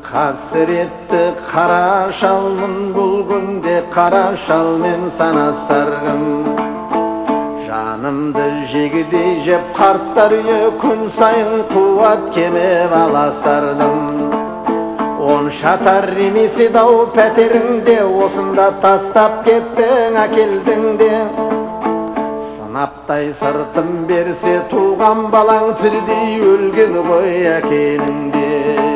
Hasretli kara şalmın bul günde kara şal men sana sargım. Janımdı jegidi jep kartlar gün sayın kuvat keme bala sardım. On şatar remisi dau peterinde osunda tastap kettin akeldin de. Sınaptay sırtım berse tuğan balan tirdi ölgen koy akelinde.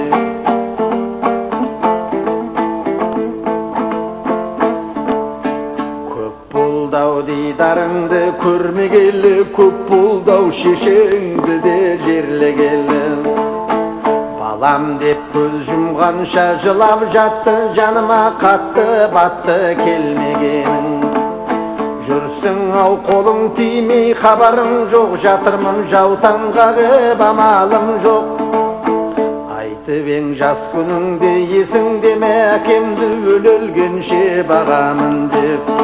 Didarыңды көрмегелі көп болдау шешеңді де жерлегелі. Балам деп көз жұмғанша жылап жатты, жаныма қатты батты келмегенің. Жүрсің ау қолың тимей хабарың жоқ, жатырмын жаутаң қағып амалым жоқ. Айтып ең жас күніңде есіңде ме әкемді өлгенше бағамын деп.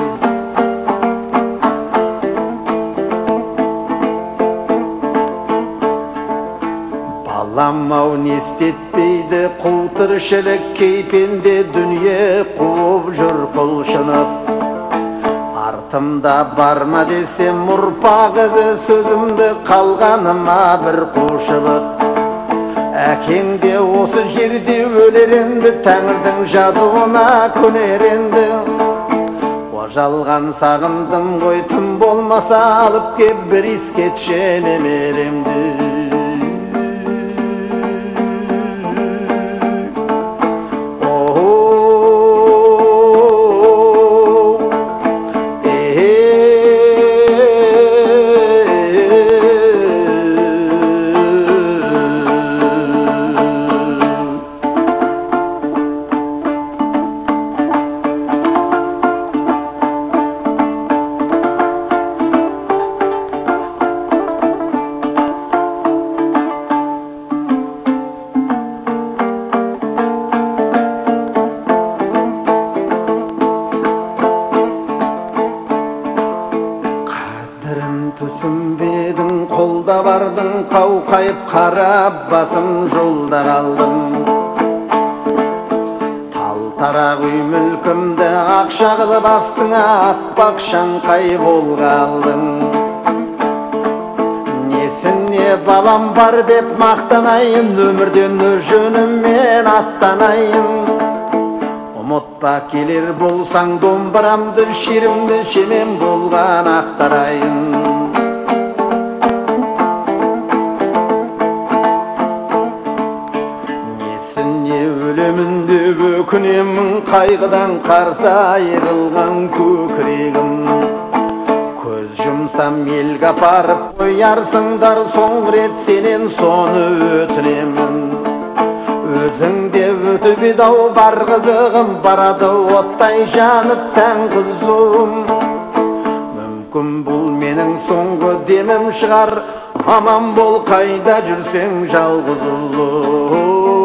Lamau nestetpeydi qul tırşılık keypende dünya qub jür qulşınıp. Артымда барма desem urpaq izi sözümді қалғаныma bir қушыбыт. Әкең де осы жерде өлеренді, тәңірдің жазуына көнеренді. Ожалған сағындым ғой, тым болмаса алып кеп бір искетші немеремді. Түсінбедің қолда бардың, қауқайып қарап басым жолда қалдым. Тал-тарақ үй мүлкімді ақша қылып астыңа аппақ шаңқай болғалдың. Несіне балам бар деп мақтанайын, өмірден жөніммен аттанайын. Ұмытпа келер болсаң домбырамды, шерімді шемен болған ақтарайын. Өлемінде өкінемін қайғыдан қарсы айырылған көкірегім. Көз жұмсам елге апарып қоярсыңдар, соңғы рет сенен соны өтінемін. Өзіңде өтіп еді-ау бар қызығым, барады оттай жанып тән қызуым. Мүмкін бұл менің соңғы демім шығар, аман бол қайда жүрсең жалғыз ұлым.